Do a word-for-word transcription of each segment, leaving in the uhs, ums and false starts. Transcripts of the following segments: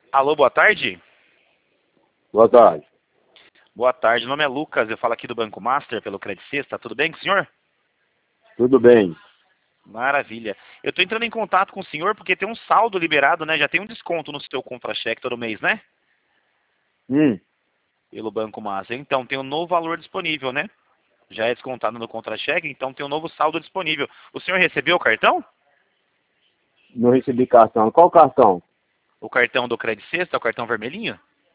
Alô, boa tarde? Boa tarde. Boa tarde, meu nome é Lucas, eu falo aqui do Banco Master, pelo Credit Sexta, tudo bem com o senhor? Tudo bem. Maravilha. Eu estou entrando em contato com o senhor porque tem um saldo liberado, né? Já tem um desconto no seu contra-cheque todo mês, né? Hum, Pelo Banco Master. Então, tem um novo valor disponível, né? Já é descontado no contra-cheque, então tem um novo saldo disponível. O senhor recebeu o cartão? não recebi cartão. Qual cartão? O cartão do Credit Sexta, o cartão vermelhinho?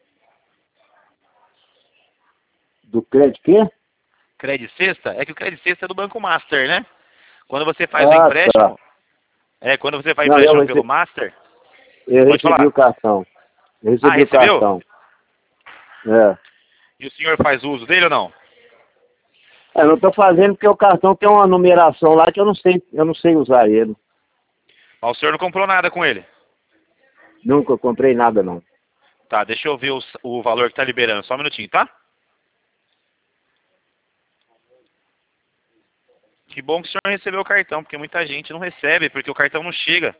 Do crédito quê? Credit Sexta? É que o Credit Sexta é do Banco Master, né? Quando você faz o Ah, tá. empréstimo... É, quando você faz Não, eu empréstimo pelo recebi, Master... eu Pode recebi o falar. cartão. Eu Ah, recebi o recebeu? cartão. É. E o senhor faz uso dele ou não? É, não estou fazendo porque o cartão tem uma numeração lá que eu não sei, eu não sei usar ele. Mas o senhor não comprou nada com ele. Nunca comprei nada, não. Tá, deixa eu ver o, o valor que tá liberando. Só um minutinho, tá? Que bom que o senhor recebeu o cartão, porque muita gente não recebe, porque o cartão não chega.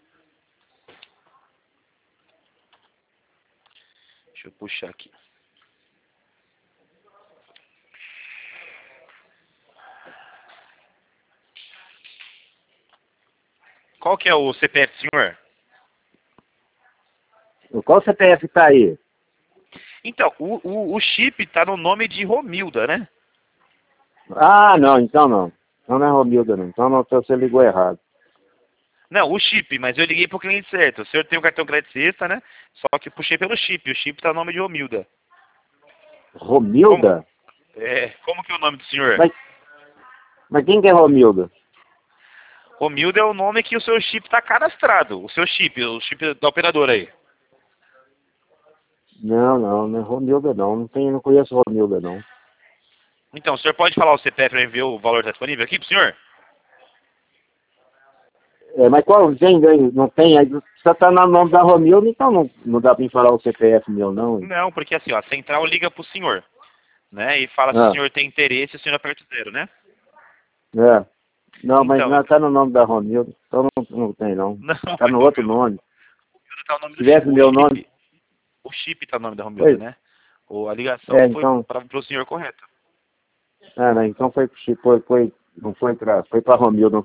Deixa eu puxar aqui. Qual que é o C P F do senhor? Qual C P F tá aí? Então, o, o, o chip tá no nome de Romilda, né? Ah, não, então não. Então não é Romilda, não. Então não, então você ligou errado. Não, o chip, mas eu liguei pro cliente certo. O senhor tem o cartão Credit Sexta, né? Só que puxei pelo chip. O chip tá no nome de Romilda. Como, Romilda? é, como que é o nome do senhor? Mas, mas quem que é Romilda? Romilda é o nome que o seu chip tá cadastrado. O seu chip, o chip da operadora aí. Não, não, não é Romilda, não. Não, tem, não conheço Romilda, não. Então, o senhor pode falar o C P F para ver o valor que está disponível aqui pro senhor? É, mas qual tem, não tem, aí só tá no nome da Romilda, então não, não dá pra mim falar o C P F meu, não. Hein? Não, porque assim, ó, a central liga pro senhor, né? E fala se o Ah, senhor tem interesse, o senhor aperta o zero, né? é. Não, mas Então, não tá no nome da Romilda, então não, não tem, não. não, Tá mas no o outro Romilda nome. tá o nome Se do chip. tivesse O meu nome, chip, o chip tá o nome da Romilda, foi, né? Ou a ligação é, foi então, para o senhor correto. ah, não, então foi, foi, foi, não foi pra, foi pra Romilda, não